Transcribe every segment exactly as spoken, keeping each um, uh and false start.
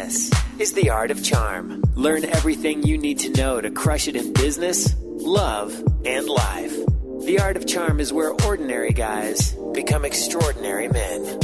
This is The Art of Charm. Learn everything you need to know to crush it in business, love, and life. The Art of Charm is where ordinary guys become extraordinary men.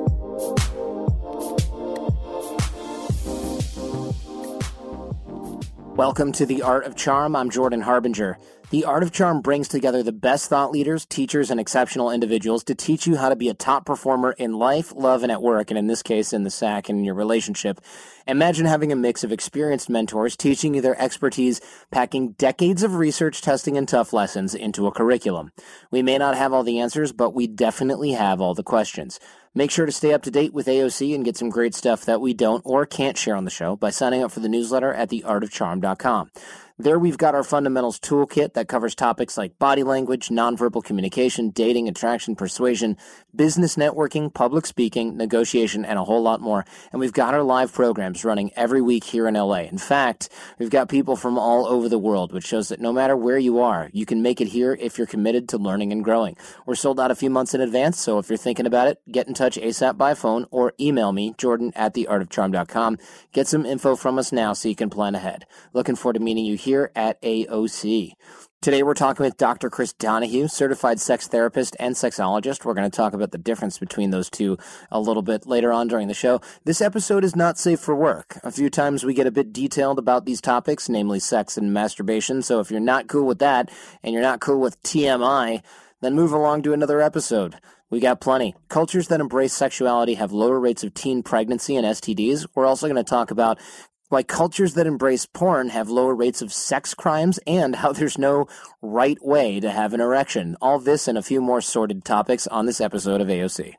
Welcome to The Art of Charm. I'm Jordan Harbinger. The Art of Charm brings together the best thought leaders, teachers, and exceptional individuals to teach you how to be a top performer in life, love, and at work, and in this case, in the S A C and in your relationship. Imagine having a mix of experienced mentors teaching you their expertise, packing decades of research, testing, and tough lessons into a curriculum. We may not have all the answers, but we definitely have all the questions. Make sure to stay up to date with A O C and get some great stuff that we don't or can't share on the show by signing up for the newsletter at the art of charm dot com. There we've got our fundamentals toolkit that covers topics like body language, nonverbal communication, dating, attraction, persuasion, business networking, public speaking, negotiation, and a whole lot more. And we've got our live programs running every week here in L A. In fact, we've got people from all over the world, which shows that no matter where you are, you can make it here if you're committed to learning and growing. We're sold out a few months in advance, so if you're thinking about it, get in touch ASAP by phone or email me, Jordan at the art of charm dot com. Get some info from us now so you can plan ahead. Looking forward to meeting you here here at A O C. Today we're talking with Doctor Chris Donahue, certified sex therapist and sexologist. We're going to talk about the difference between those two a little bit later on during the show. This episode is not safe for work. A few times we get a bit detailed about these topics, namely sex and masturbation. So if you're not cool with that and you're not cool with T M I, then move along to another episode. We got plenty. Cultures that embrace sexuality have lower rates of teen pregnancy and S T Ds. We're also going to talk about why cultures that embrace porn have lower rates of sex crimes and how there's no right way to have an erection. All this and a few more sordid topics on this episode of A O C.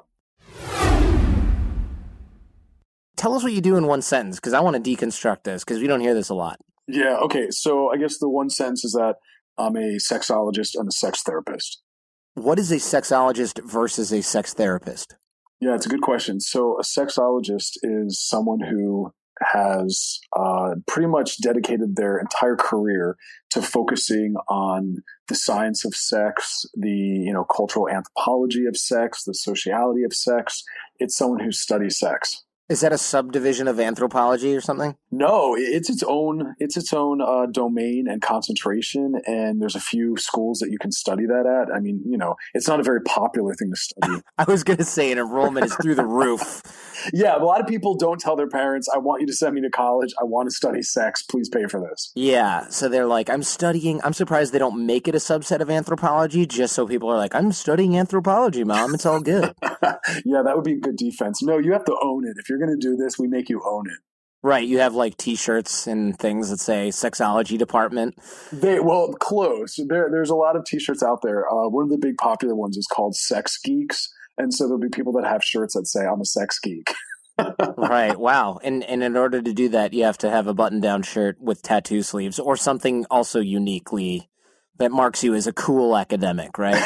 Tell us what you do in one sentence, because I want to deconstruct this, because we don't hear this a lot. Yeah, okay. So I guess the one sentence is that I'm a sexologist and a sex therapist. What is a sexologist versus a sex therapist? Yeah, it's a good question. So a sexologist is someone who has uh, pretty much dedicated their entire career to focusing on the science of sex, the you know cultural anthropology of sex, the sociality of sex. It's someone who studies sex. Is that a subdivision of anthropology or something? No, it's its own. It's its own uh, domain and concentration, and there's a few schools that you can study that at. I mean, you know, it's not a very popular thing to study. I was going to say, an enrollment is through the roof. Yeah, a lot of people don't tell their parents, "I want you to send me to college. I want to study sex. Please pay for this." Yeah, so they're like, "I'm studying." I'm surprised they don't make it a subset of anthropology, just so people are like, "I'm studying anthropology, Mom. It's all good." Yeah, that would be a good defense. No, you have to own it. If you're going to do this, we make you own it. Right, you have like T-shirts and things that say sexology department. They well, close. There, there's a lot of T-shirts out there. Uh, one of the big popular ones is called Sex Geeks, and so there'll be people that have shirts that say "I'm a sex geek." Right. Wow. And and in order to do that, you have to have a button-down shirt with tattoo sleeves or something also uniquely that marks you as a cool academic, right?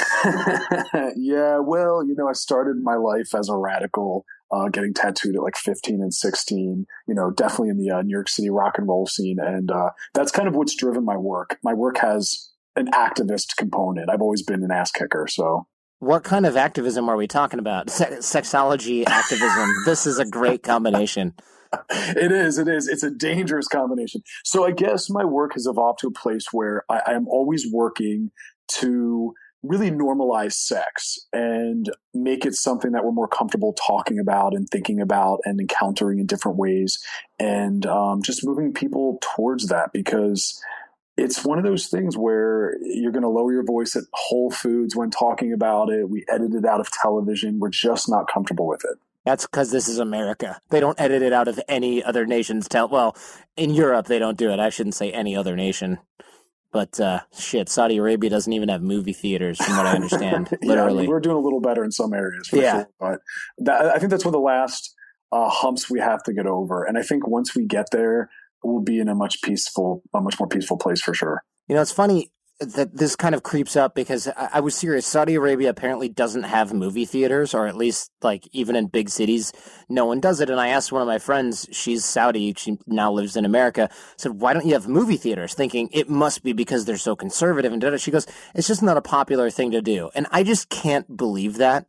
Yeah. Well, you know, I started my life as a radical. Uh, getting tattooed at like fifteen and sixteen, you know, definitely in the uh, New York City rock and roll scene. And uh, that's kind of what's driven my work. My work has an activist component. I've always been an ass kicker. So what kind of activism are we talking about? Se- sexology activism. This is a great combination. It is. It is. It's a dangerous combination. So I guess my work has evolved to a place where I, I am always working to really normalize sex and make it something that we're more comfortable talking about and thinking about and encountering in different ways, and um, just moving people towards that, because it's one of those things where you're going to lower your voice at Whole Foods when talking about it. We edit it out of television. We're just not comfortable with it. That's because this is America. They don't edit it out of any other nation's tel- Well, in Europe, they don't do it. I shouldn't say any other nation. But uh, shit, Saudi Arabia doesn't even have movie theaters, from what I understand. Literally, yeah, we're doing a little better in some areas, for yeah. sure. But that, I think that's one of the last uh, humps we have to get over. And I think once we get there, we'll be in a much peaceful, a much more peaceful place for sure. You know, it's funny that this kind of creeps up because I, I was serious. Saudi Arabia apparently doesn't have movie theaters, or at least like even in big cities, no one does it. And I asked one of my friends, she's Saudi, she now lives in America, said, "Why don't you have movie theaters?" Thinking it must be because they're so conservative. And she goes, "It's just not a popular thing to do." And I just can't believe that.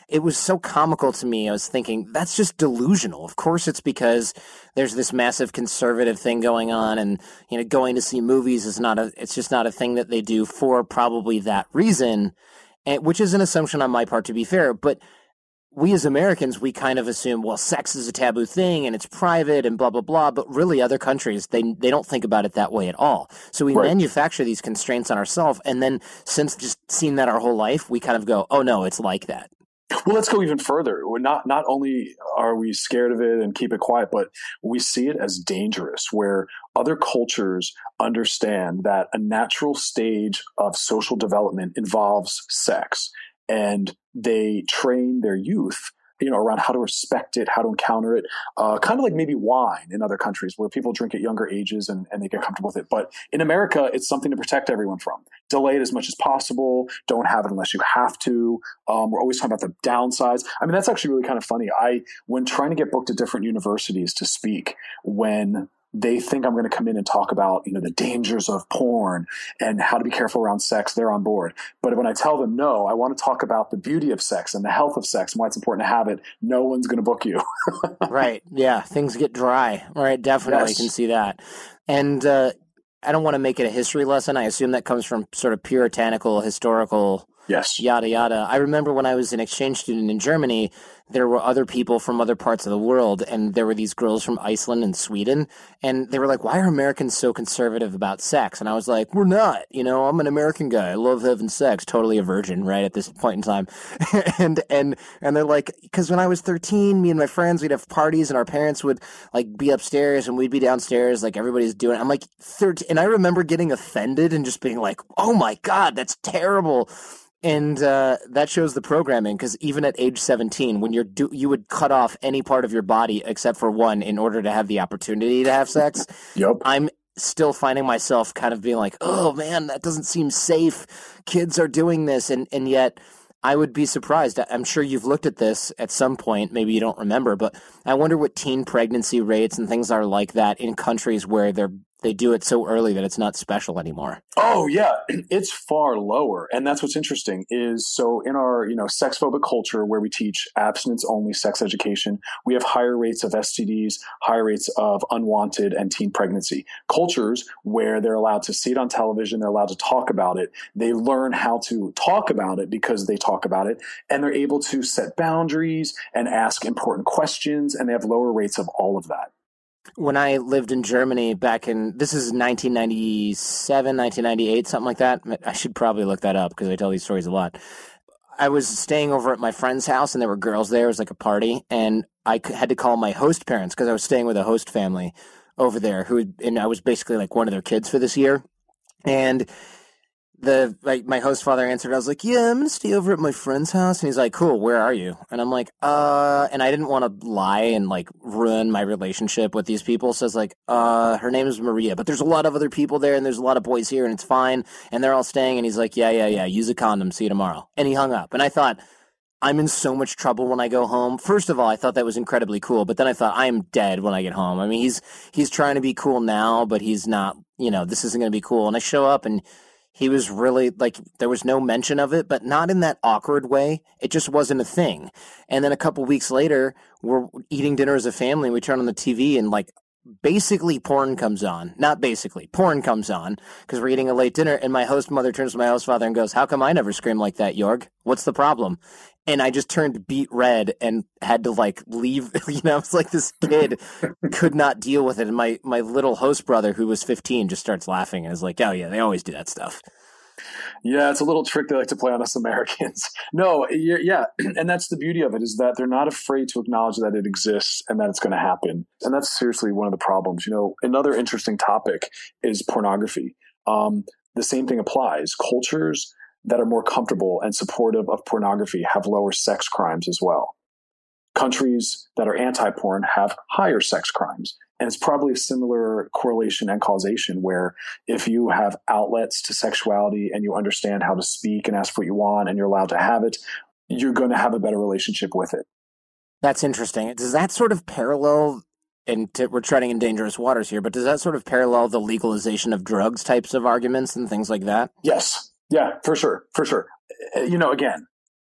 it was so comical to me. I was thinking, that's just delusional. Of course it's because there's this massive conservative thing going on, and, you know, going to see movies is not a, it's just not a thing that they do for probably that reason, and, which is an assumption on my part, to be fair. But we as Americans, we kind of assume, well, sex is a taboo thing and it's private and blah, blah, blah. But really other countries, they they don't think about it that way at all. So we right. manufacture these constraints on ourselves. And then since just seeing that our whole life, we kind of go, oh, no, it's like that. Well, let's go even further. We're not not only are we scared of it and keep it quiet, but we see it as dangerous, where other cultures understand that a natural stage of social development involves sex. And they train their youth, you know, around how to respect it, how to encounter it, uh, kind of like maybe wine in other countries where people drink at younger ages and, and they get comfortable with it. But in America, it's something to protect everyone from. Delay it as much as possible. Don't have it unless you have to. Um, we're always talking about the downsides. I mean, that's actually really kind of funny. I, when trying to get booked at different universities to speak, when they think I'm going to come in and talk about, you know, the dangers of porn and how to be careful around sex, they're on board. But when I tell them, no, I want to talk about the beauty of sex and the health of sex and why it's important to have it, no one's going to book you. Right. Yeah. Things get dry. Right. Definitely yes. can see that. And uh, I don't want to make it a history lesson. I assume that comes from sort of puritanical, historical Yes. Yada, yada. I remember when I was an exchange student in Germany, there were other people from other parts of the world, and there were these girls from Iceland and Sweden, and they were like, why are Americans so conservative about sex? And I was like, we're not. You know, I'm an American guy. I love having sex. Totally a virgin, right, at this point in time. and and and they're like, because when I was thirteen, me and my friends, we'd have parties, and our parents would, like, be upstairs, and we'd be downstairs, like, everybody's doing it. I'm like, thirteen, and I remember getting offended and just being like, oh, my God, that's terrible. And uh, that shows the programming, because even at age seventeen, when you're do- you would cut off any part of your body except for one in order to have the opportunity to have sex. Yep. I'm still finding myself kind of being like, oh, man, that doesn't seem safe. Kids are doing this. And, and yet I would be surprised. I'm sure you've looked at this at some point. Maybe you don't remember, but I wonder what teen pregnancy rates and things are like that in countries where they're they do it so early that it's not special anymore. Oh, yeah. It's far lower. And that's what's interesting is, so in our, you know, sex-phobic culture where we teach abstinence-only sex education, we have higher rates of S T Ds, higher rates of unwanted and teen pregnancy. Cultures where they're allowed to see it on television, they're allowed to talk about it, they learn how to talk about it because they talk about it, and they're able to set boundaries and ask important questions, and they have lower rates of all of that. When I lived in Germany back in, this is nineteen ninety-seven, nineteen ninety-eight, something like that. I should probably look that up because I tell these stories a lot. I was staying over at my friend's house and there were girls there. It was like a party. And I had to call my host parents because I was staying with a host family over there who, and I was basically like one of their kids for this year. And the like my host father answered. I was like, yeah, I'm going to stay over at my friend's house. And he's like, cool, where are you? And I'm like, uh, and I didn't want to lie and like ruin my relationship with these people. So I was like, uh, her name is Maria, but there's a lot of other people there and there's a lot of boys here and it's fine. And they're all staying. And he's like, yeah, yeah, yeah, use a condom. See you tomorrow. And he hung up. And I thought, I'm in so much trouble when I go home. First of all, I thought that was incredibly cool, but then I thought I am dead when I get home. I mean, he's, he's trying to be cool now, but he's not, you know, this isn't going to be cool. And I show up and he was really, like, there was no mention of it, but not in that awkward way. It just wasn't a thing. And then a couple weeks later, we're eating dinner as a family, and we turn on the T V, and, like, basically porn comes on. Not basically. Porn comes on, because we're eating a late dinner, and my host mother turns to my host father and goes, how come I never scream like that, Jorg? What's the problem? And I just turned beet red and had to, like, leave. You know, it's like this kid could not deal with it. And my, my little host brother, who was fifteen, just starts laughing and is like, oh, yeah, they always do that stuff. Yeah, it's a little trick they like to play on us Americans. No, yeah. And that's the beauty of it, is that they're not afraid to acknowledge that it exists and that it's going to happen. And that's seriously one of the problems. You know, another interesting topic is pornography. Um, the same thing applies. Cultures that are more comfortable and supportive of pornography have lower sex crimes as well. Countries that are anti-porn have higher sex crimes. And it's probably a similar correlation and causation, where if you have outlets to sexuality and you understand how to speak and ask for what you want and you're allowed to have it, you're going to have a better relationship with it. That's interesting. Does that sort of parallel, and t- we're treading in dangerous waters here, but does that sort of parallel the legalization of drugs types of arguments and things like that? Yes. Yeah, for sure. For sure. You know, again,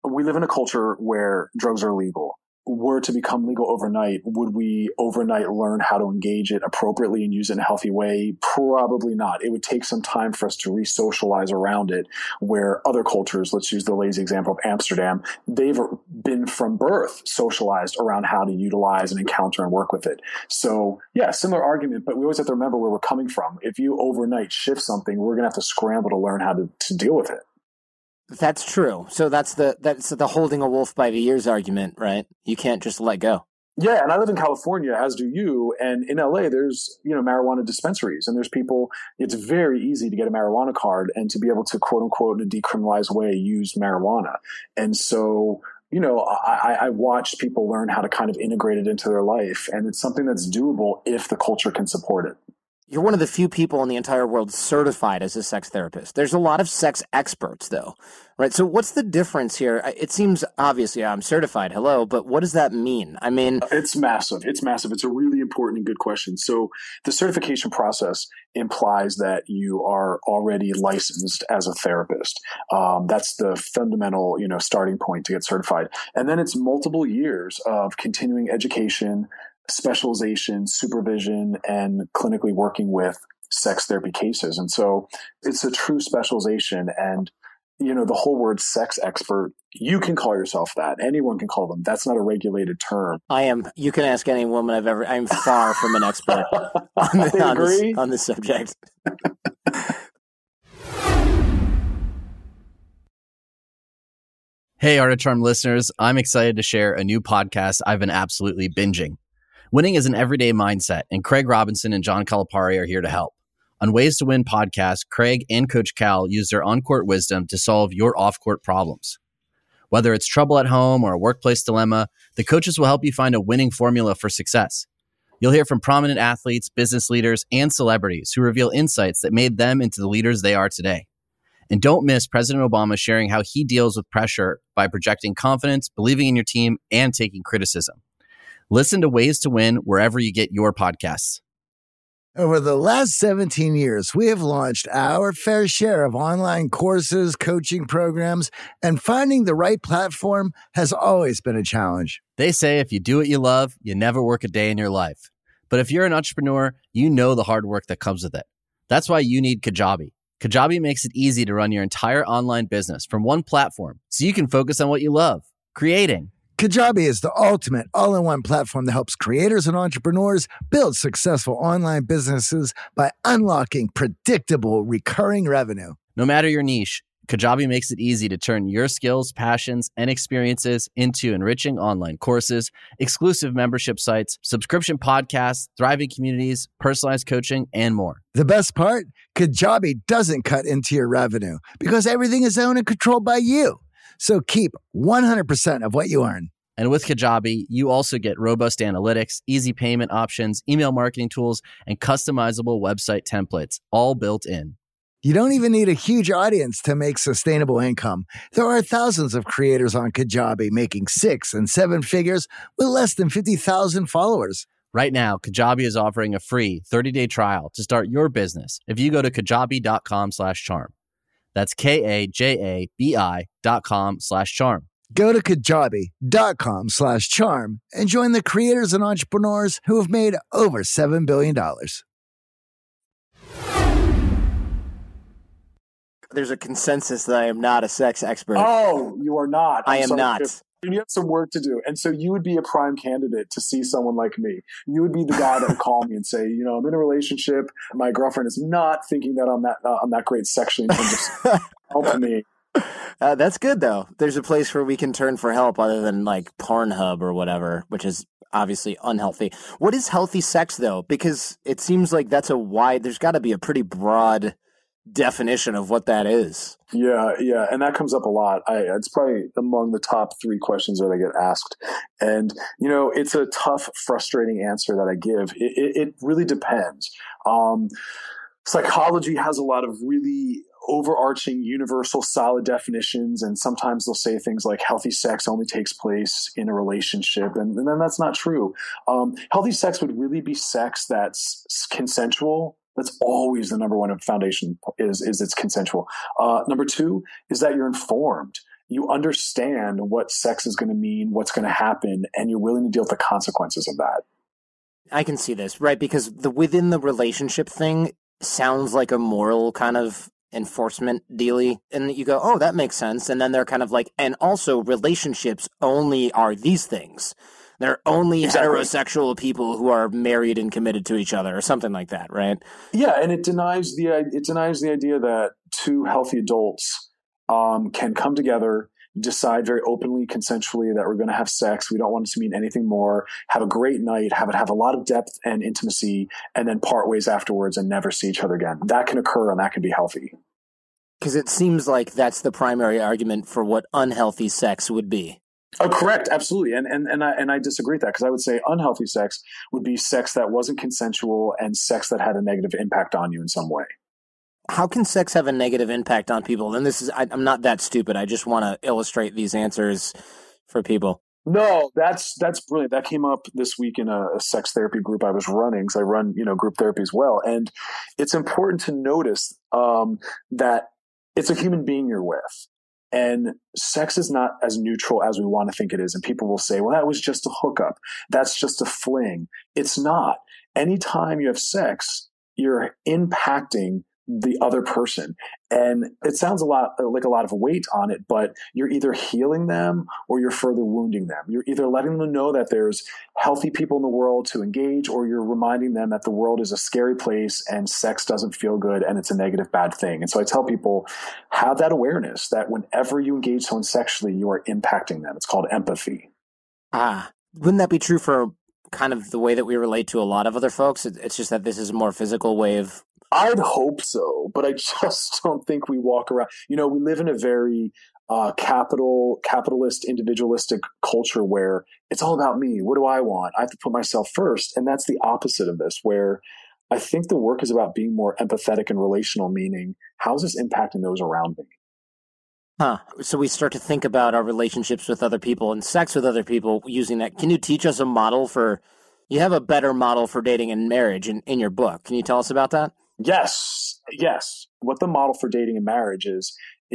we live in a culture where drugs are legal. Were to become legal overnight, would we overnight learn how to engage it appropriately and use it in a healthy way? Probably not. It would take some time for us to re-socialize around it, where other cultures, let's use the lazy example of Amsterdam, they've been from birth socialized around how to utilize and encounter and work with it. So yeah, similar argument, but we always have to remember where we're coming from. If you overnight shift something, we're going to have to scramble to learn how to, to deal with it. That's true. So that's the that's the holding a wolf by the ears argument, right? You can't just let go. Yeah, and I live in California, as do you. And in L A, there's, you know, marijuana dispensaries, and there's people. It's very easy to get a marijuana card and to be able to, quote unquote, in a decriminalized way, use marijuana. And so, you know, I, I watched people learn how to kind of integrate it into their life, and it's something that's doable if the culture can support it. You're one of the few people in the entire world certified as a sex therapist. There's a lot of sex experts, though, right? So what's the difference here? It seems obvious, yeah, I'm certified, hello, but what does that mean? I mean... It's massive. It's massive. It's a really important and good question. So the certification process implies that you are already licensed as a therapist. Um, that's the fundamental, you know, starting point to get certified. And then it's multiple years of continuing education, specialization, supervision, and clinically working with sex therapy cases. And so it's a true specialization. And, you know, the whole word sex expert, you can call yourself that. Anyone can call them. That's not a regulated term. I am. You can ask any woman I've ever, I'm far from an expert on, the, on, this, on this subject. Hey, Art of Charm listeners, I'm excited to share a new podcast I've been absolutely binging. Winning is an everyday mindset, and Craig Robinson and John Calipari are here to help. On Ways to Win podcast, Craig and Coach Cal use their on-court wisdom to solve your off-court problems. Whether it's trouble at home or a workplace dilemma, the coaches will help you find a winning formula for success. You'll hear from prominent athletes, business leaders, and celebrities who reveal insights that made them into the leaders they are today. And don't miss President Obama sharing how he deals with pressure by projecting confidence, believing in your team, and taking criticism. Listen to Ways to Win wherever you get your podcasts. Over the last seventeen years, we have launched our fair share of online courses, coaching programs, and finding the right platform has always been a challenge. They say if you do what you love, you never work a day in your life. But if you're an entrepreneur, you know the hard work that comes with it. That's why you need Kajabi. Kajabi makes it easy to run your entire online business from one platform so you can focus on what you love, creating. Kajabi is the ultimate all-in-one platform that helps creators and entrepreneurs build successful online businesses by unlocking predictable, recurring revenue. No matter your niche, Kajabi makes it easy to turn your skills, passions, and experiences into enriching online courses, exclusive membership sites, subscription podcasts, thriving communities, personalized coaching, and more. The best part? Kajabi doesn't cut into your revenue because everything is owned and controlled by you. So keep one hundred percent of what you earn. And with Kajabi, you also get robust analytics, easy payment options, email marketing tools, and customizable website templates, all built in. You don't even need a huge audience to make sustainable income. There are thousands of creators on Kajabi making six and seven figures with less than fifty thousand followers. Right now, Kajabi is offering a free thirty-day trial to start your business if you go to kajabi.com slash charm. That's K-A-J-A-B-I dot com slash charm. Go to kajabi.com slash charm and join the creators and entrepreneurs who have made over seven billion dollars. There's a consensus that I am not a sex expert. Oh, you are not. I'm I am sorry. not. You have some work to do. And so you would be a prime candidate to see someone like me. You would be the guy that would call me and say, you know, I'm in a relationship. My girlfriend is not thinking that I'm that, uh, I'm that great sexually. And just help me. Uh, that's good, though. There's a place where we can turn for help other than like Pornhub or whatever, which is obviously unhealthy. What is healthy sex, though? Because it seems like that's a wide, there's got to be a pretty broad definition of what that is. Yeah, yeah. And that comes up a lot. I, it's probably among the top three questions that I get asked. And, you know, it's a tough, frustrating answer that I give. It, it, it really depends. Um, psychology has a lot of really overarching, universal, solid definitions. And sometimes they'll say things like healthy sex only takes place in a relationship. And, and then that's not true. Um, healthy sex would really be sex that's consensual. That's always the number one foundation is, is it's consensual. Uh, number two is that you're informed you understand what sex is going to mean, what's going to happen, and you're willing to deal with the consequences of that. I can see this, right? Because the within the relationship thing sounds like a moral kind of enforcement dealy. And you go, oh, that makes sense. And then they're kind of like, and also relationships only are these things. They're only exactly. heterosexual people who are married and committed to each other or something like that, right? Yeah, and it denies the it denies the idea that two healthy adults um, can come together, decide very openly, consensually that we're going to have sex. We don't want it to mean anything more. Have a great night, have it have a lot of depth and intimacy, and then part ways afterwards and never see each other again. That can occur and that can be healthy. Because it seems like that's the primary argument for what unhealthy sex would be. Oh, correct. Absolutely. And and and I and I disagree with that, because I would say unhealthy sex would be sex that wasn't consensual and sex that had a negative impact on you in some way. How can sex have a negative impact on people? And this is, I, I'm not that stupid. I just want to illustrate these answers for people. No, that's that's brilliant. That came up this week in a, a sex therapy group I was running, because I run, you know, group therapy as well. And it's important to notice um, that it's a human being you're with. And sex is not as neutral as we want to think it is. And people will say, well, that was just a hookup. That's just a fling. It's not. Anytime you have sex, you're impacting the other person. And it sounds a lot like a lot of weight on it, but you're either healing them or you're further wounding them. You're either letting them know that there's healthy people in the world to engage, or you're reminding them that the world is a scary place and sex doesn't feel good and it's a negative, bad thing. And so I tell people, have that awareness that whenever you engage someone sexually, you are impacting them. It's called empathy. Ah, wouldn't that be true for kind of the way that we relate to a lot of other folks? It's just that this is a more physical way of... I'd hope so, but I just don't think we walk around. You know, we live in a very uh, capital, capitalist, individualistic culture where it's all about me. What do I want? I have to put myself first. And that's the opposite of this, where I think the work is about being more empathetic and relational, meaning how is this impacting those around me? Huh. So we start to think about our relationships with other people and sex with other people using that. Can you teach us a model for, you have a better model for dating and marriage in, in your book. Can you tell us about that? Yes, yes. What the model for dating and marriage is,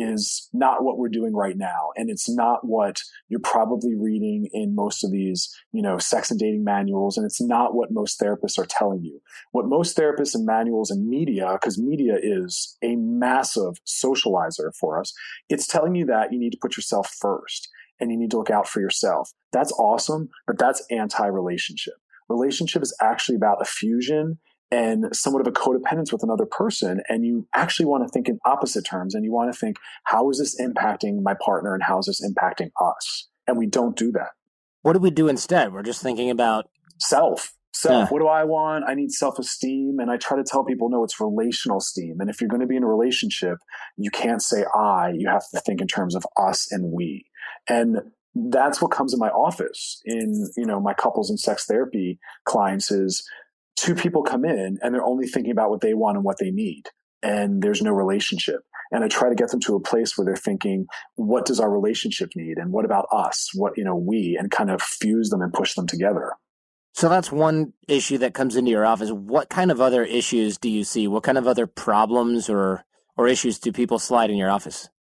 is not what we're doing right now. And it's not what you're probably reading in most of these, you know, sex and dating manuals. And it's not what most therapists are telling you. What most therapists and manuals and media, because media is a massive socializer for us, it's telling you that you need to put yourself first and you need to look out for yourself. That's awesome, but that's anti-relationship. Relationship is actually about a fusion and somewhat of a codependence with another person. And you actually want to think in opposite terms. And you want to think, how is this impacting my partner and how is this impacting us? And we don't do that. What do we do instead? We're just thinking about self. Self. Yeah. What do I want? I need self-esteem. And I try to tell people, no, it's relational esteem. And if you're going to be in a relationship, you can't say I. You have to think in terms of us and we. And that's what comes in my office in, you know, my couples and sex therapy clients is, two people come in and they're only thinking about what they want and what they need. And there's no relationship. And I try to get them to a place where they're thinking, what does our relationship need? And what about us? What, you know, we, and kind of fuse them and push them together. So that's one issue that comes into your office. What kind of other issues do you see? What kind of other problems or, or issues do people slide in your office?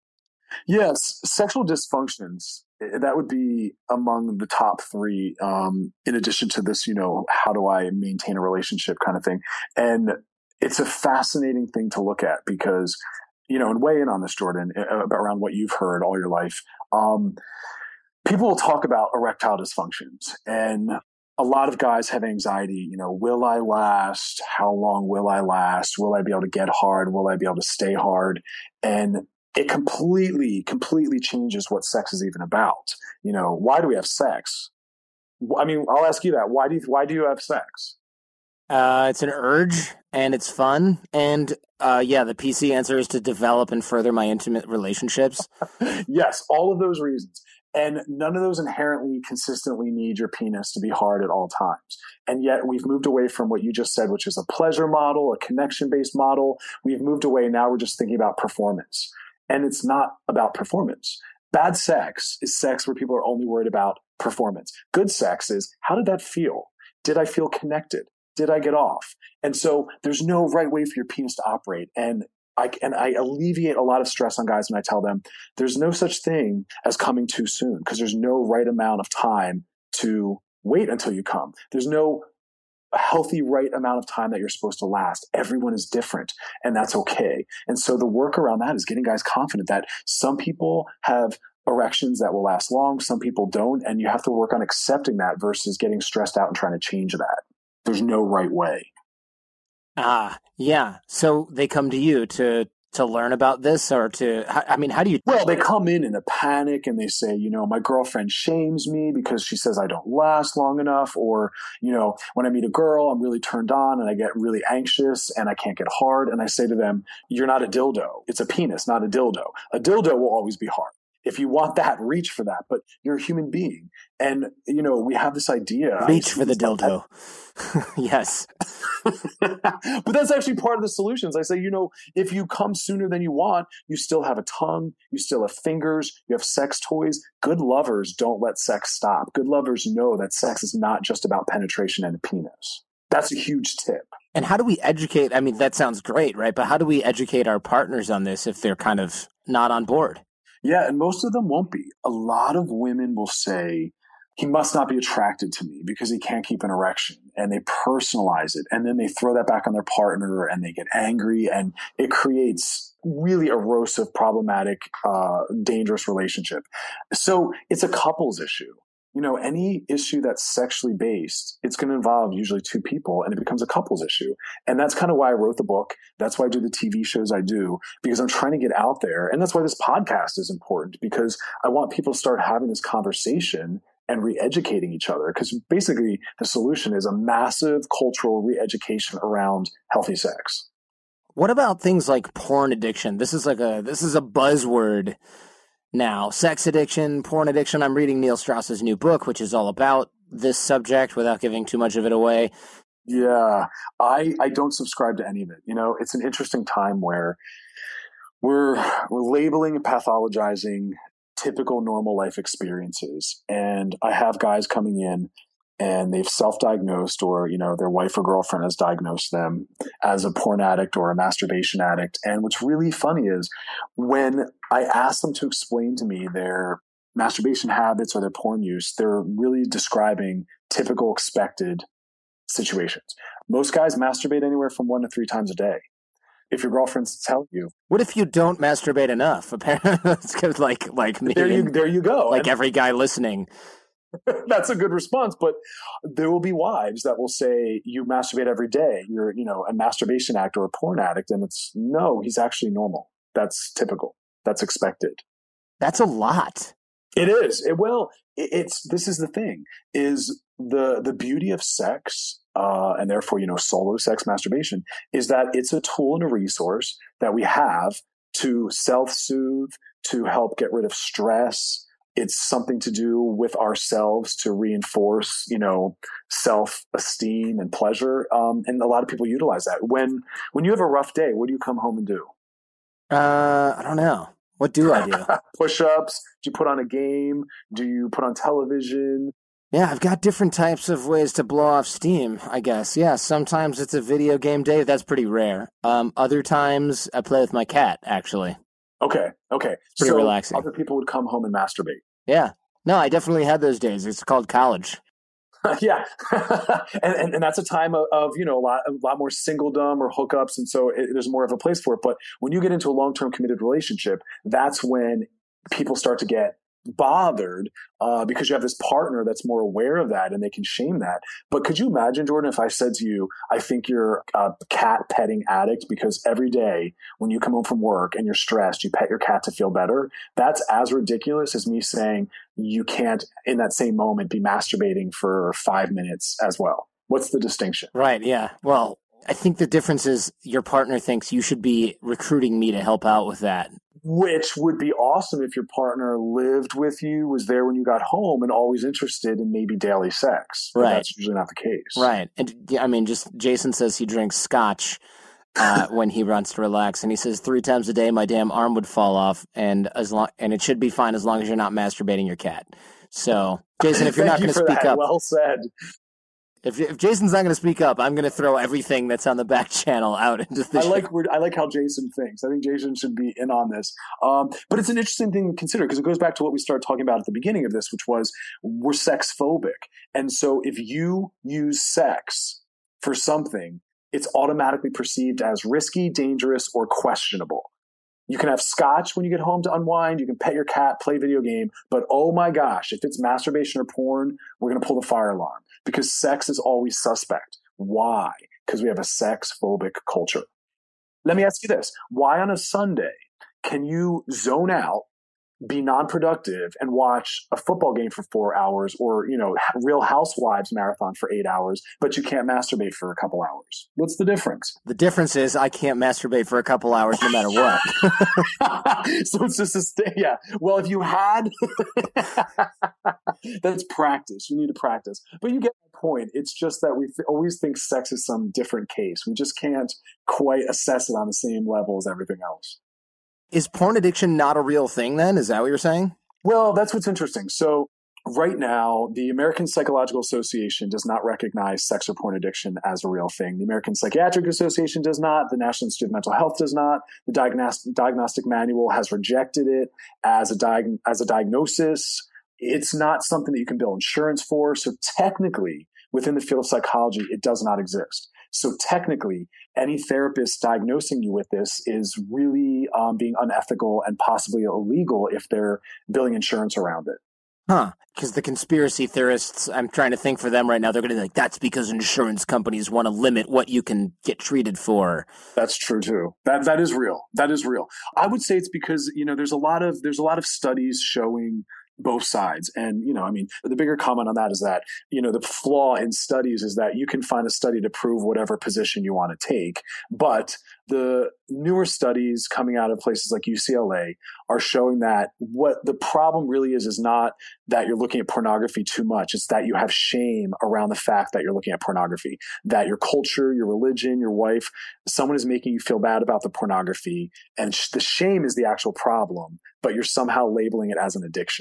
Yes, sexual dysfunctions. That would be among the top three, um, in addition to this, you know, how do I maintain a relationship kind of thing. And it's a fascinating thing to look at because, you know, and weigh in on this, Jordan, around what you've heard all your life. Um, people will talk about erectile dysfunctions, and a lot of guys have anxiety. You know, will I last? How long will I last? Will I be able to get hard? Will I be able to stay hard? And it completely, completely changes what sex is even about. You know, why do we have sex? I mean, I'll ask you that. Why do you, why do you have sex? Uh, it's an urge and it's fun. And uh, yeah, the P C answer is to develop and further my intimate relationships. Yes, all of those reasons. And none of those inherently consistently need your penis to be hard at all times. And yet we've moved away from what you just said, which is a pleasure model, a connection-based model. We've moved away. Now we're just thinking about performance. And it's not about performance. Bad sex is sex where people are only worried about performance. Good sex is, how did that feel? Did I feel connected? Did I get off? And so there's no right way for your penis to operate. And I, and I alleviate a lot of stress on guys when I tell them there's no such thing as coming too soon, because there's no right amount of time to wait until you come. There's no healthy right amount of time that you're supposed to last. Everyone is different, and that's okay. And so the work around that is getting guys confident that some people have erections that will last long, some people don't, and you have to work on accepting that versus getting stressed out and trying to change that. There's no right way. Ah, yeah. So they come to you to to learn about this, or to, I mean, how do you? Well, they come in in a panic and they say, you know, my girlfriend shames me because she says I don't last long enough. Or, you know, when I meet a girl, I'm really turned on and I get really anxious and I can't get hard. And I say to them, you're not a dildo. It's a penis, not a dildo. A dildo will always be hard. If you want that, reach for that. But you're a human being. And, you know, we have this idea. Reach for the dildo. Yes. But that's actually part of the solutions. I say, you know, if you come sooner than you want, you still have a tongue, you still have fingers, you have sex toys. Good lovers don't let sex stop. Good lovers know that sex is not just about penetration and a penis. That's a huge tip. And how do we educate? I mean, that sounds great, right? But how do we educate our partners on this if they're kind of not on board? Yeah, and most of them won't be. A lot of women will say, he must not be attracted to me because he can't keep an erection. And they personalize it. And then they throw that back on their partner and they get angry. And it creates really erosive, problematic, uh, dangerous relationship. So it's a couples issue. You know, any issue that's sexually based, it's going to involve usually two people, and it becomes a couples issue. And that's kind of why I wrote the book. That's why I do the T V shows I do, because I'm trying to get out there. And that's why this podcast is important, because I want people to start having this conversation and re-educating each other. Because basically the solution is a massive cultural re-education around healthy sex. What about things like porn addiction? This is like a, this is a buzzword now. Sex addiction, porn addiction. I'm reading Neil Strauss's new book, which is all about this subject without giving too much of it away. Yeah, I, I don't subscribe to any of it. You know, it's an interesting time where we're, we're labeling and pathologizing typical normal life experiences. And I have guys coming in and they've self-diagnosed, or, you know, their wife or girlfriend has diagnosed them as a porn addict or a masturbation addict. And what's really funny is when I ask them to explain to me their masturbation habits or their porn use, they're really describing typical expected situations. Most guys masturbate anywhere from one to three times a day. If your girlfriend's telling you, what if you don't masturbate enough? Apparently, it's cause like like me. There you there you go. Like and every guy listening. That's a good response. But there will be wives that will say, you masturbate every day. You're, you know, a masturbation addict or a porn addict. And it's, no, he's actually normal. That's typical. That's expected. That's a lot. It is. It will. It, it's, this is the thing, is the, the beauty of sex, uh, and therefore, you know, solo sex masturbation, is that it's a tool and a resource that we have to self-soothe, to help get rid of stress. It's something to do with ourselves to reinforce, you know, self-esteem and pleasure. Um, and a lot of people utilize that. When when you have a rough day, what do you come home and do? Uh, I don't know. What do I do? Push-ups? Do you put on a game? Do you put on television? Yeah, I've got different types of ways to blow off steam, I guess. Yeah, sometimes it's a video game day. That's pretty rare. Um, other times I play with my cat, actually. Okay, okay. It's pretty so relaxing. Other people would come home and masturbate. Yeah. No, I definitely had those days. It's called college. Yeah. and, and and that's a time of, of, you know, a lot, a lot more singledom or hookups. And so it, there's more of a place for it. But when you get into a long-term committed relationship, that's when people start to get bothered uh, because you have this partner that's more aware of that and they can shame that. But could you imagine, Jordan, if I said to you, I think you're a cat petting addict because every day when you come home from work and you're stressed, you pet your cat to feel better? That's as ridiculous as me saying you can't, in that same moment, be masturbating for five minutes as well. What's the distinction? Right, yeah. Well, I think the difference is your partner thinks you should be recruiting me to help out with that. Which would be awesome if your partner lived with you, was there when you got home, and always interested in maybe daily sex. But right. That's usually not the case. Right. And I mean, just Jason says he drinks scotch uh, when he wants to relax. And he says three times a day, my damn arm would fall off. And as long, and it should be fine as long as you're not masturbating your cat. So, Jason, if you're not going to speak that. up. Well said. If, if Jason's not going to speak up, I'm going to throw everything that's on the back channel out into the I show. like I like how Jason thinks. I think Jason should be in on this. Um, but it's an interesting thing to consider because it goes back to what we started talking about at the beginning of this, which was we're sex phobic. And so if you use sex for something, it's automatically perceived as risky, dangerous, or questionable. You can have scotch when you get home to unwind. You can pet your cat, play video game. But oh my gosh, if it's masturbation or porn, we're going to pull the fire alarm because sex is always suspect. Why? Because we have a sex-phobic culture. Let me ask you this. Why on a Sunday can you zone out, be non-productive, and watch a football game for four hours or, you know, Real Housewives marathon for eight hours, but you can't masturbate for a couple hours? What's the difference? The difference is I can't masturbate for a couple hours no matter what. So it's just a st- yeah. Well, if you had, that's practice. You need to practice. But you get my point. It's just that we th- always think sex is some different case. We just can't quite assess it on the same level as everything else. Is porn addiction not a real thing then? Is that what you're saying? Well, that's what's interesting. So right now, the American Psychological Association does not recognize sex or porn addiction as a real thing. The American Psychiatric Association does not. The National Institute of Mental Health does not. The Diagnostic, Diagnostic Manual has rejected it as a, diag- as a diagnosis. It's not something that you can bill insurance for. So technically, within the field of psychology, it does not exist. So technically, any therapist diagnosing you with this is really um, being unethical and possibly illegal if they're billing insurance around it. Huh. Because the conspiracy theorists, I'm trying to think for them right now, they're going to be like, that's because insurance companies want to limit what you can get treated for. That's true too. That that is real. That is real. I would say it's because, you know, there's a lot of there's a lot of studies showing both sides. And, you know, I mean, the bigger comment on that is that, you know, the flaw in studies is that you can find a study to prove whatever position you want to take. But the newer studies coming out of places like U C L A are showing that what the problem really is, is not that you're looking at pornography too much. It's that you have shame around the fact that you're looking at pornography, that your culture, your religion, your wife, someone is making you feel bad about the pornography. And sh- the shame is the actual problem, but you're somehow labeling it as an addiction.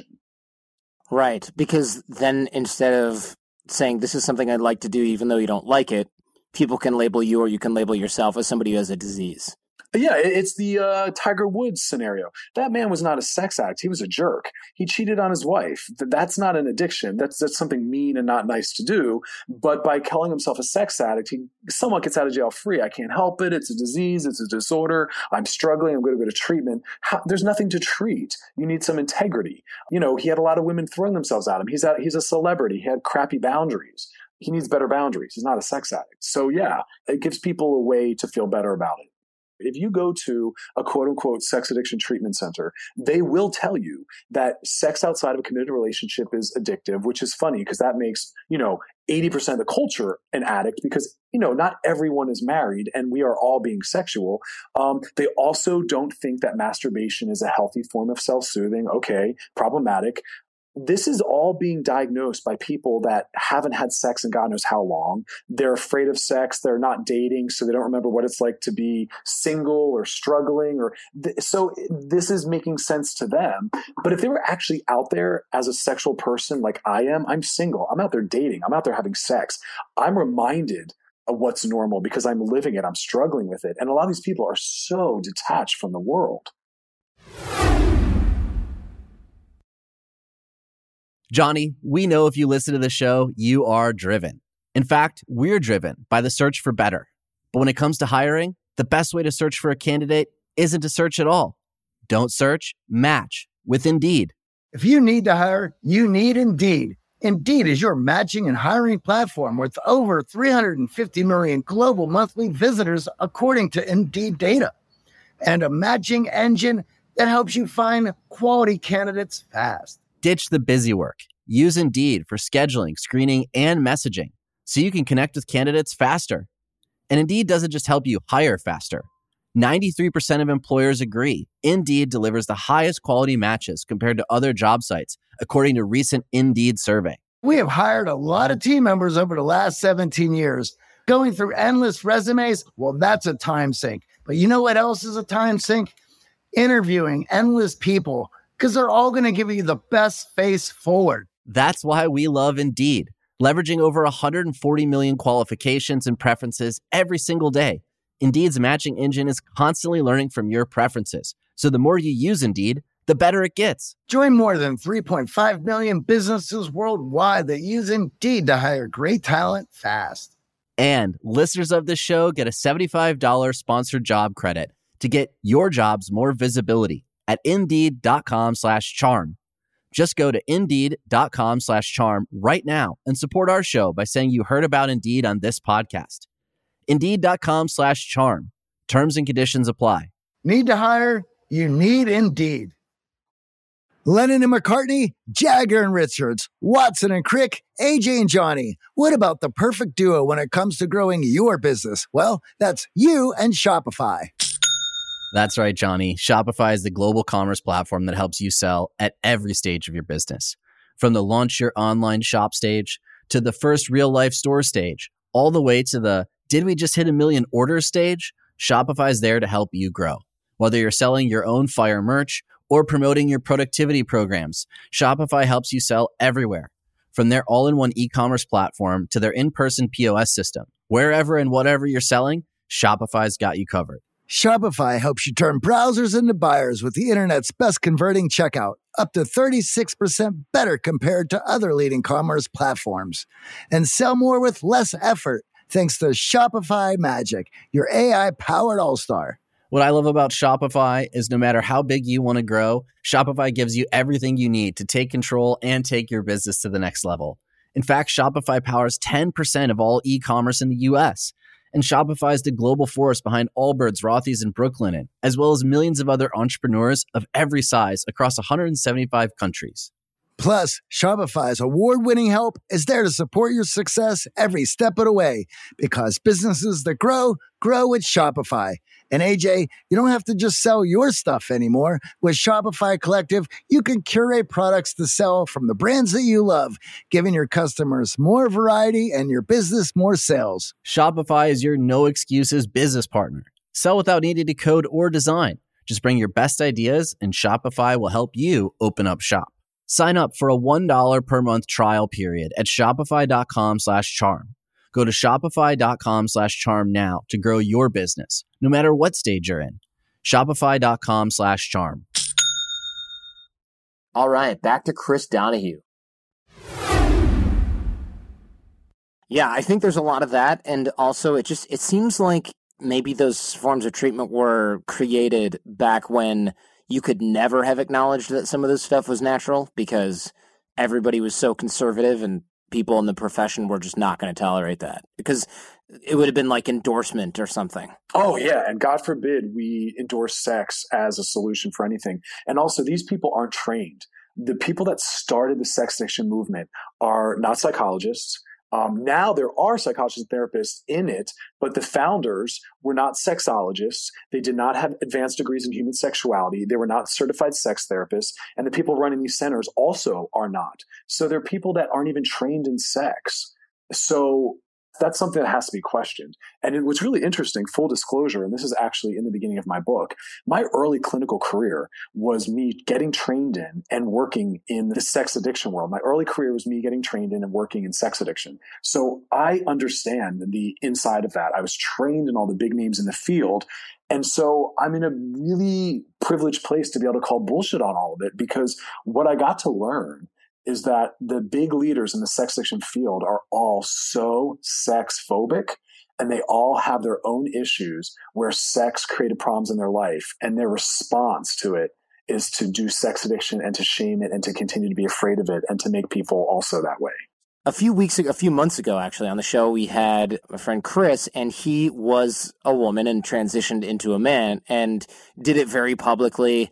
Right, because then instead of saying this is something I'd like to do even though you don't like it, people can label you or you can label yourself as somebody who has a disease. Yeah, it's the uh, Tiger Woods scenario. That man was not a sex addict. He was a jerk. He cheated on his wife. That's not an addiction. That's that's something mean and not nice to do. But by calling himself a sex addict, he somewhat gets out of jail free. I can't help it. It's a disease. It's a disorder. I'm struggling. I'm going to go to treatment. How, there's nothing to treat. You need some integrity. You know, he had a lot of women throwing themselves at him. He's out, he's a celebrity. He had crappy boundaries. He needs better boundaries. He's not a sex addict. So yeah, it gives people a way to feel better about it. If you go to a quote unquote sex addiction treatment center, they will tell you that sex outside of a committed relationship is addictive, which is funny because that makes, you know, eighty percent of the culture an addict because, you know, not everyone is married and we are all being sexual. Um, they also don't think that masturbation is a healthy form of self-soothing. Okay, problematic. This is all being diagnosed by people that haven't had sex in God knows how long. They're afraid of sex. They're not dating, so they don't remember what it's like to be single or struggling. Or th- so this is making sense to them. But if they were actually out there as a sexual person like I am, I'm single. I'm out there dating. I'm out there having sex. I'm reminded of what's normal because I'm living it. I'm struggling with it. And a lot of these people are so detached from the world. Johnny, we know if you listen to the show, you are driven. In fact, we're driven by the search for better. But when it comes to hiring, the best way to search for a candidate isn't to search at all. Don't search, match with Indeed. If you need to hire, you need Indeed. Indeed is your matching and hiring platform with over three hundred fifty million global monthly visitors, according to Indeed data. And a matching engine that helps you find quality candidates fast. Ditch the busy work. Use Indeed for scheduling, screening, and messaging so you can connect with candidates faster. And Indeed doesn't just help you hire faster. ninety-three percent of employers agree Indeed delivers the highest quality matches compared to other job sites, according to a recent Indeed survey. We have hired a lot of team members over the last seventeen years. Going through endless resumes, well, that's a time sink. But you know what else is a time sink? Interviewing endless people, because they're all going to give you the best face forward. That's why we love Indeed. Leveraging over one hundred forty million qualifications and preferences every single day, Indeed's matching engine is constantly learning from your preferences. So the more you use Indeed, the better it gets. Join more than three point five million businesses worldwide that use Indeed to hire great talent fast. And listeners of this show get a seventy-five dollars sponsored job credit to get your jobs more visibility at Indeed.com slash charm. Just go to Indeed.com slash charm right now and support our show by saying you heard about Indeed on this podcast. Indeed.com slash charm. Terms and conditions apply. Need to hire? You need Indeed. Lennon and McCartney, Jagger and Richards, Watson and Crick, A J and Johnny. What about the perfect duo when it comes to growing your business? Well, that's you and Shopify. That's right, Johnny. Shopify is the global commerce platform that helps you sell at every stage of your business. From the launch your online shop stage to the first real life store stage, all the way to the did we just hit a million orders stage? Shopify is there to help you grow. Whether you're selling your own fire merch or promoting your productivity programs, Shopify helps you sell everywhere. From their all-in-one e-commerce platform to their in-person P O S system, wherever and whatever you're selling, Shopify's got you covered. Shopify helps you turn browsers into buyers with the internet's best converting checkout, up to thirty-six percent better compared to other leading commerce platforms. And sell more with less effort thanks to Shopify Magic, your A I-powered all-star. What I love about Shopify is no matter how big you want to grow, Shopify gives you everything you need to take control and take your business to the next level. In fact, Shopify powers ten percent of all e-commerce in the U S, and Shopify is the global force behind Allbirds, Rothy's, and Brooklinen, as well as millions of other entrepreneurs of every size across one hundred seventy-five countries. Plus, Shopify's award-winning help is there to support your success every step of the way, because businesses that grow, grow with Shopify. And A J, you don't have to just sell your stuff anymore. With Shopify Collective, you can curate products to sell from the brands that you love, giving your customers more variety and your business more sales. Shopify is your no-excuses business partner. Sell without needing to code or design. Just bring your best ideas, and Shopify will help you open up shop. Sign up for a one dollar per month trial period at shopify.com slash charm. Go to shopify.com slash charm now to grow your business, no matter what stage you're in. Shopify.com slash charm. All right, back to Chris Donahue. Yeah, I think there's a lot of that. And also it just, it seems like maybe those forms of treatment were created back when you could never have acknowledged that some of this stuff was natural because everybody was so conservative and people in the profession were just not going to tolerate that because it would have been like endorsement or something. Oh, yeah. And God forbid we endorse sex as a solution for anything. And also, these people aren't trained. The people that started the sex addiction movement are not psychologists. Um, now there are psychologists and therapists in it, but the founders were not sexologists. They did not have advanced degrees in human sexuality. They were not certified sex therapists. And the people running these centers also are not. So they're people that aren't even trained in sex. So that's something that has to be questioned. And it, what's really interesting, full disclosure, and this is actually in the beginning of my book, my early clinical career was me getting trained in and working in the sex addiction world. My early career was me getting trained in and working in sex addiction. So I understand the inside of that. I was trained in all the big names in the field. And so I'm in a really privileged place to be able to call bullshit on all of it, because what I got to learn is that the big leaders in the sex addiction field are all so sex phobic, and they all have their own issues where sex created problems in their life. And their response to it is to do sex addiction and to shame it and to continue to be afraid of it and to make people also that way. A few weeks ago, a few months ago, actually, on the show, we had my friend Chris, and he was a woman and transitioned into a man and did it very publicly,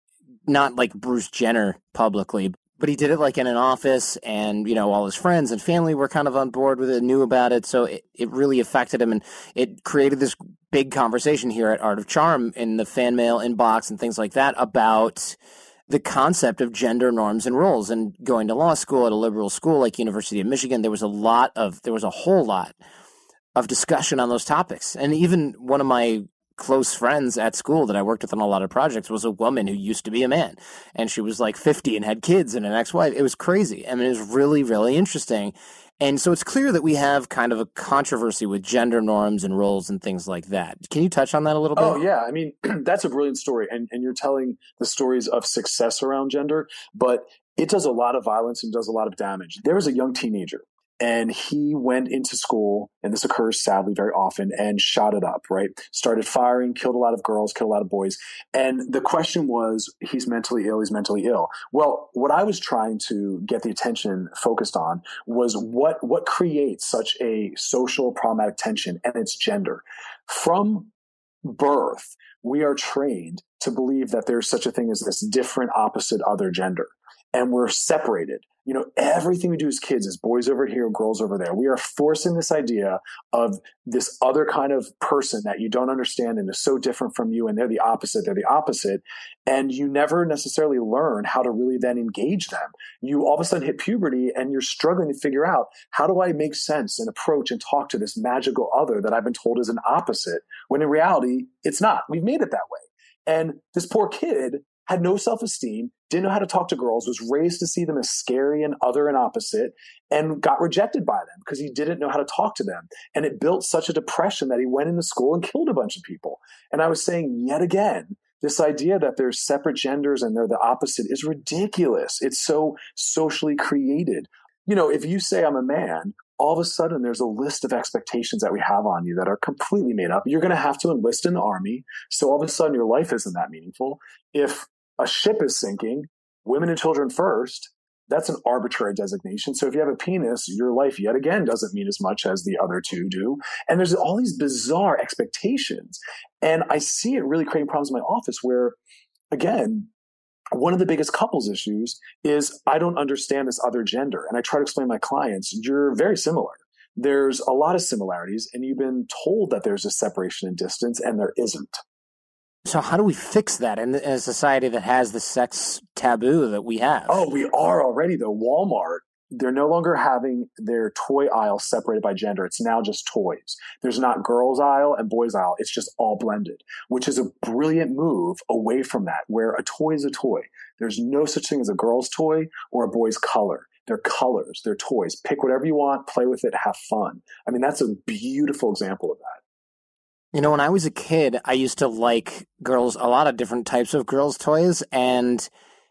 not like Bruce Jenner publicly, but he did it like in an office, and, you know, all his friends and family were kind of on board with it, knew about it. So it, it really affected him, and it created this big conversation here at Art of Charm in the fan mail inbox and things like that about the concept of gender norms and roles. And going to law school at a liberal school like University of Michigan, there was a lot of, there was a whole lot of discussion on those topics. And even one of my close friends at school that I worked with on a lot of projects was a woman who used to be a man, and she was like fifty and had kids and an ex-wife. It was crazy. I mean, it was really, really interesting. And so it's clear that we have kind of a controversy with gender norms and roles and things like that. Can you touch on that a little bit? Oh, yeah. I mean, that's a brilliant story. And, and you're telling the stories of success around gender, but it does a lot of violence and does a lot of damage. There was a young teenager, and he went into school, and this occurs sadly very often, and shot it up, right? Started firing, killed a lot of girls, killed a lot of boys. And the question was, he's mentally ill, he's mentally ill. Well, what I was trying to get the attention focused on was what, what creates such a social problematic tension, and it's gender. From birth, we are trained to believe that there's such a thing as this different, opposite, other gender. And we're separated. You know, everything we do as kids is boys over here, girls over there. We are forcing this idea of this other kind of person that you don't understand and is so different from you, and they're the opposite, they're the opposite. And you never necessarily learn how to really then engage them. You all of a sudden hit puberty and you're struggling to figure out, how do I make sense and approach and talk to this magical other that I've been told is an opposite, when in reality, it's not. We've made it that way. And this poor kid had no self-esteem, didn't know how to talk to girls, was raised to see them as scary and other and opposite, and got rejected by them because he didn't know how to talk to them. And it built such a depression that he went into school and killed a bunch of people. And I was saying, yet again, this idea that there's separate genders and they're the opposite is ridiculous. It's so socially created. You know, if you say I'm a man, all of a sudden there's a list of expectations that we have on you that are completely made up. You're going to have to enlist in the army. So all of a sudden your life isn't that meaningful. If a ship is sinking, women and children first, that's an arbitrary designation. So if you have a penis, your life yet again doesn't mean as much as the other two do. And there's all these bizarre expectations. And I see it really creating problems in my office where, again, one of the biggest couples issues is I don't understand this other gender. And I try to explain to my clients, you're very similar. There's a lot of similarities, and you've been told that there's a separation and distance, and there isn't. So how do we fix that in a society that has the sex taboo that we have? Oh, we are already, though. Walmart, they're no longer having their toy aisle separated by gender. It's now just toys. There's not girls aisle and boys aisle. It's just all blended, which is a brilliant move away from that, where a toy is a toy. There's no such thing as a girl's toy or a boy's color. They're colors. They're toys. Pick whatever you want, play with it, have fun. I mean, that's a beautiful example of that. You know, when I was a kid, I used to like girls, a lot of different types of girls' toys, and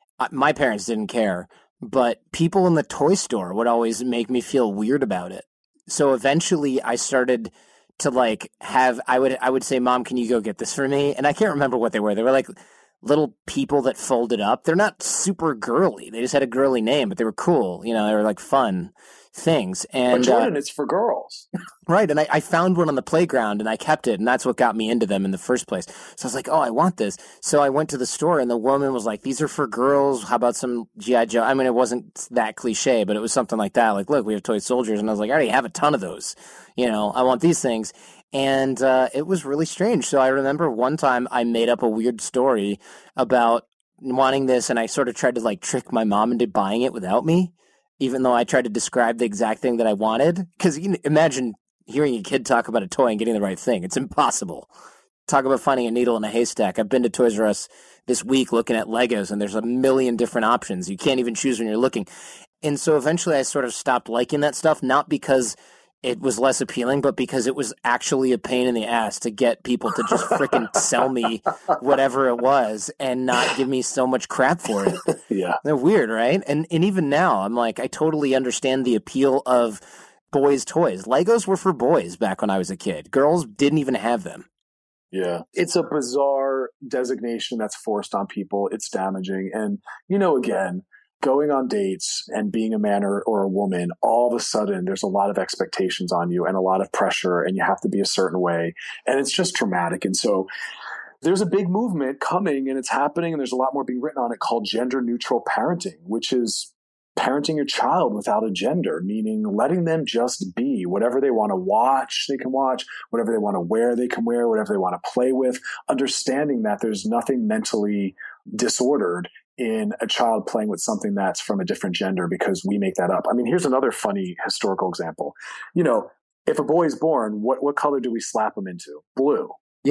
my parents didn't care. But people in the toy store would always make me feel weird about it. So eventually I started to like have, I would, I would say, Mom, can you go get this for me? And I can't remember what they were. They were like little people that folded up. They're not super girly. They just had a girly name, but they were cool. You know, they were like fun things. And but Jordan, uh, it's for girls. Right. And I, I found one on the playground and I kept it. And that's what got me into them in the first place. So I was like, oh, I want this. So I went to the store and the woman was like, these are for girls. How about some G I. Joe? I mean, it wasn't that cliche, but it was something like that. Like, look, we have toy soldiers. And I was like, I already have a ton of those. You know, I want these things. And uh, it was really strange. So I remember one time I made up a weird story about wanting this. And I sort of tried to like trick my mom into buying it without me, even though I tried to describe the exact thing that I wanted. Because you can imagine hearing a kid talk about a toy and getting the right thing. It's impossible. Talk about finding a needle in a haystack. I've been to Toys R Us this week looking at Legos, and there's a million different options. You can't even choose when you're looking. And so eventually I sort of stopped liking that stuff, not because it was less appealing, but because it was actually a pain in the ass to get people to just freaking sell me whatever it was and not give me so much crap for it. Yeah. They're weird, right? And and even now, I'm like, I totally understand the appeal of boys' toys. Legos were for boys back when I was a kid. Girls didn't even have them. Yeah. It's a bizarre designation that's forced on people. It's damaging. And, you know, again, going on dates and being a man or, or a woman, all of a sudden there's a lot of expectations on you and a lot of pressure, and you have to be a certain way. And it's just traumatic. And so there's a big movement coming, and it's happening, and there's a lot more being written on it, called gender neutral parenting, which is parenting your child without a gender, meaning letting them just be. Whatever they want to watch, they can watch. Whatever they want to wear, they can wear. Whatever they want to play with. Understanding that there's nothing mentally disordered in a child playing with something that's from a different gender because we make that up. I mean, here's another funny historical example. You know, if a boy is born, what, what color do we slap him into? Blue. Yeah.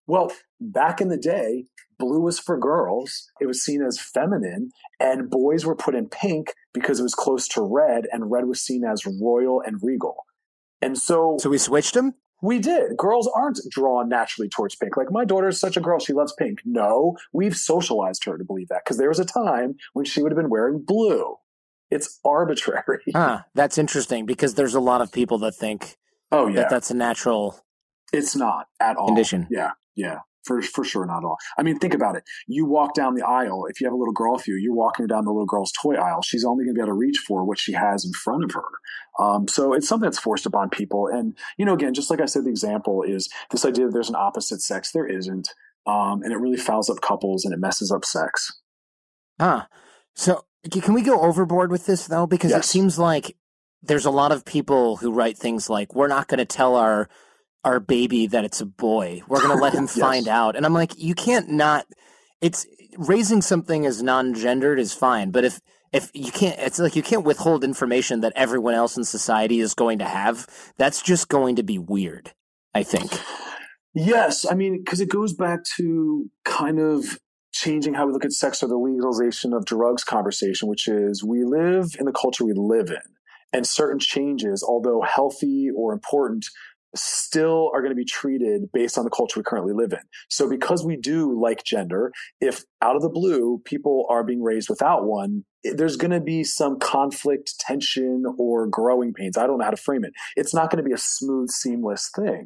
Well, back in the day, blue was for girls. It was seen as feminine, and boys were put in pink because it was close to red, and red was seen as royal and regal. And so, So we switched them? we did. Girls aren't drawn naturally towards pink. Like, my daughter is such a girl, she loves pink. No, we've socialized her to believe that because there was a time when she would have been wearing blue. It's arbitrary. Huh, that's interesting because there's a lot of people that think Oh, yeah. that that's a natural It's not at all. condition. Yeah, yeah. For for sure, not at all. I mean, think about it. You walk down the aisle. If you have a little girl with you, you're walking down the little girl's toy aisle. She's only going to be able to reach for what she has in front of her. Um, so it's something that's forced upon people. And, you know, again, just like I said, the example is this idea that there's an opposite sex. There isn't. Um, and it really fouls up couples and it messes up sex. Huh. So c- can we go overboard with this, though? Because it Yes. seems like there's a lot of people who write things like, we're not going to tell our our baby that it's a boy. We're going to let him Yes. find out. And I'm like, you can't not, it's raising something as non-gendered is fine. But if, if you can't, it's like you can't withhold information that everyone else in society is going to have. That's just going to be weird, I think. Yes. I mean, because it goes back to kind of changing how we look at sex or the legalization of drugs conversation, which is we live in the culture we live in. And certain changes, although healthy or important, still are going to be treated based on the culture we currently live in. So because we do like gender, if out of the blue people are being raised without one, there's going to be some conflict, tension, or growing pains. I don't know how to frame it. It's not going to be a smooth, seamless thing.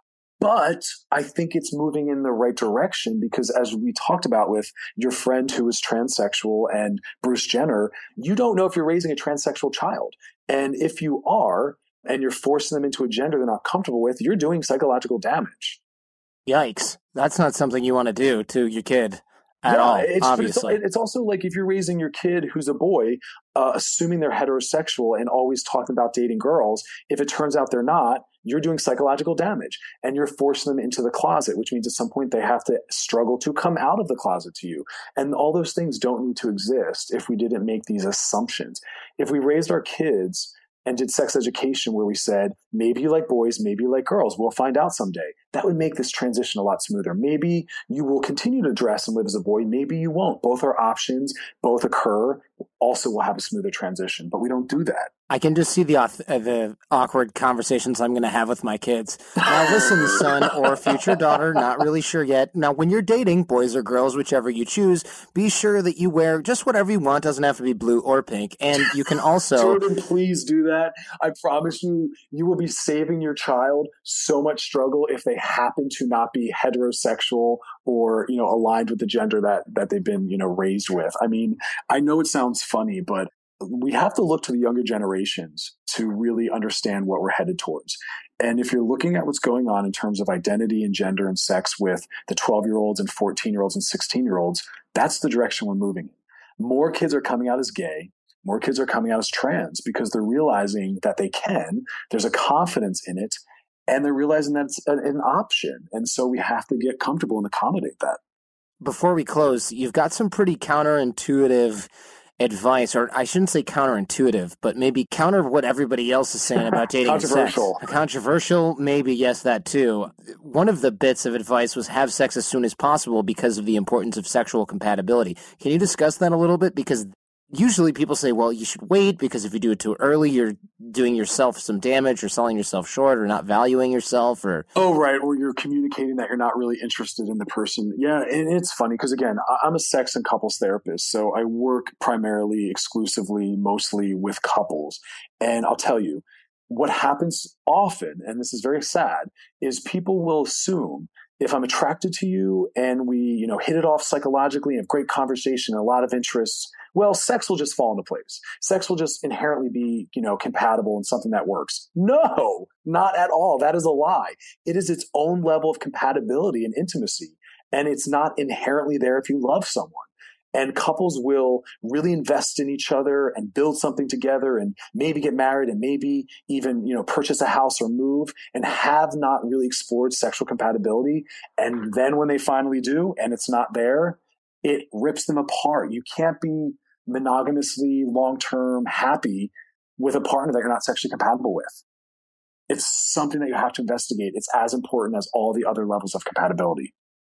But I think it's moving in the right direction because, as we talked about with your friend who is transsexual and Bruce Jenner, you don't know if you're raising a transsexual child. And if you are, and you're forcing them into a gender they're not comfortable with, you're doing psychological damage. Yikes. That's not something you want to do to your kid at yeah, all, it's, obviously. It's, it's also like if you're raising your kid who's a boy, uh, assuming they're heterosexual and always talking about dating girls, if it turns out they're not, you're doing psychological damage and you're forcing them into the closet, which means at some point they have to struggle to come out of the closet to you. And all those things don't need to exist if we didn't make these assumptions. If we raised our kids and did sex education where we said, maybe you like boys, maybe you like girls, we'll find out someday, that would make this transition a lot smoother. Maybe you will continue to dress and live as a boy, maybe you won't. Both are options, both occur. Also, we'll have a smoother transition, but we don't do that. I can just see the auth- uh, the awkward conversations I'm going to have with my kids. Now, listen, son or future daughter, not really sure yet. Now, when you're dating, boys or girls, whichever you choose, be sure that you wear just whatever you want. Doesn't have to be blue or pink. And you can also... Jordan, please do that. I promise you, you will be saving your child so much struggle if they happen to not be heterosexual or, you know, aligned with the gender that, that they've been, you know, raised with. I mean, I know it sounds funny, but we have to look to the younger generations to really understand what we're headed towards. And if you're looking at what's going on in terms of identity and gender and sex with the twelve-year-olds and fourteen-year-olds and sixteen-year-olds, that's the direction we're moving in. More kids are coming out as gay. More kids are coming out as trans because they're realizing that they can. There's a confidence in it, and they're realizing that it's an, an option. And so we have to get comfortable and accommodate that. Before we close, you've got some pretty counterintuitive advice, or I shouldn't say counterintuitive, but maybe counter what everybody else is saying about dating and sex. Controversial. Controversial, maybe, yes, that too. One of the bits of advice was have sex as soon as possible because of the importance of sexual compatibility. Can you discuss that a little bit? Because usually people say, well, you should wait because if you do it too early, you're doing yourself some damage or selling yourself short or not valuing yourself or... Oh, right. Or you're communicating that you're not really interested in the person. Yeah. And it's funny because, again, I'm a sex and couples therapist. So I work primarily, exclusively, mostly with couples. And I'll tell you, what happens often, and this is very sad, is people will assume if I'm attracted to you and we, you know, hit it off psychologically and have great conversation and a lot of interests, well, sex will just fall into place. Sex will just inherently be, you know, compatible and something that works. No, not at all. That is a lie. It is its own level of compatibility and intimacy. And it's not inherently there if you love someone. And couples will really invest in each other and build something together and maybe get married and maybe even, you know, purchase a house or move and have not really explored sexual compatibility. And then when they finally do and it's not there, it rips them apart. You can't be monogamously long-term happy with a partner that you're not sexually compatible with. It's something that you have to investigate. It's as important as all the other levels of compatibility.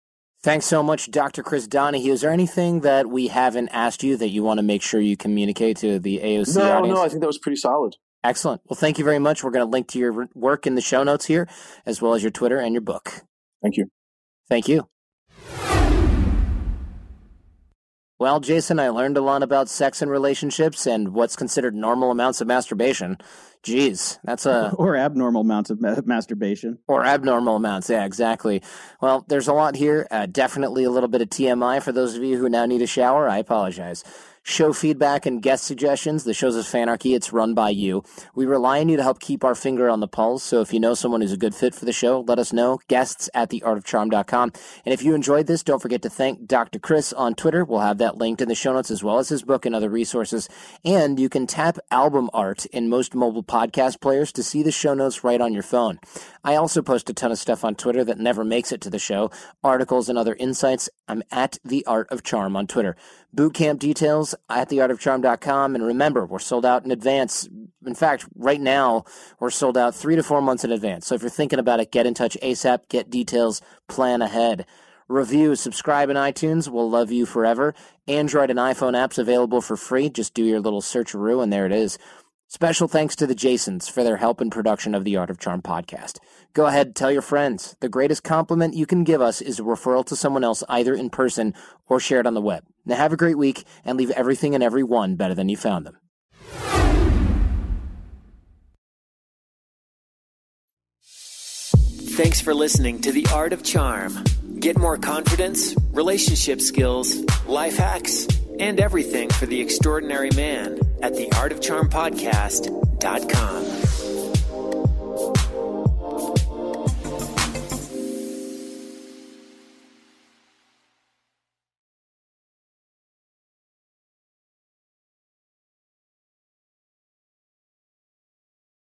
Thanks so much, Doctor Chris Donahue. Is there anything that we haven't asked you that you want to make sure you communicate to the A O C no, audience? No, I think that was pretty solid. Excellent. Well, thank you very much. We're going to link to your work in the show notes here, as well as your Twitter and your book. Thank you. Thank you. Well, Jason, I learned a lot about sex and relationships and what's considered normal amounts of masturbation. Jeez, that's a... Or abnormal amounts of ma- masturbation. Or abnormal amounts, yeah, exactly. Well, there's a lot here. Uh, definitely a little bit of T M I for those of you who now need a shower. I apologize. Show feedback and guest suggestions. The show's is Fanarchy. It's run by you. We rely on you to help keep our finger on the pulse. So if you know someone who's a good fit for the show, let us know. Guests at the art of charm dot com. And if you enjoyed this, don't forget to thank Doctor Chris on Twitter. We'll have that linked in the show notes, as well as his book and other resources. And you can tap album art in most mobile podcast players to see the show notes right on your phone. I also post a ton of stuff on Twitter that never makes it to the show, articles and other insights. I'm at The Art of Charm on Twitter. Bootcamp details at the art of charm dot com. And remember, we're sold out in advance. In fact, right now, we're sold out three to four months in advance. So if you're thinking about it, get in touch ASAP, get details, plan ahead. Review, subscribe in iTunes. We'll love you forever. Android and iPhone apps available for free. Just do your little search-a-roo, and there it is. Special thanks to the Jasons for their help in production of the Art of Charm podcast. Go ahead, tell your friends. The greatest compliment you can give us is a referral to someone else, either in person or shared on the web. Now have a great week, and leave everything and everyone better than you found them. Thanks for listening to The Art of Charm. Get more confidence, relationship skills, life hacks, and everything for the extraordinary man at the art of charm podcast dot com.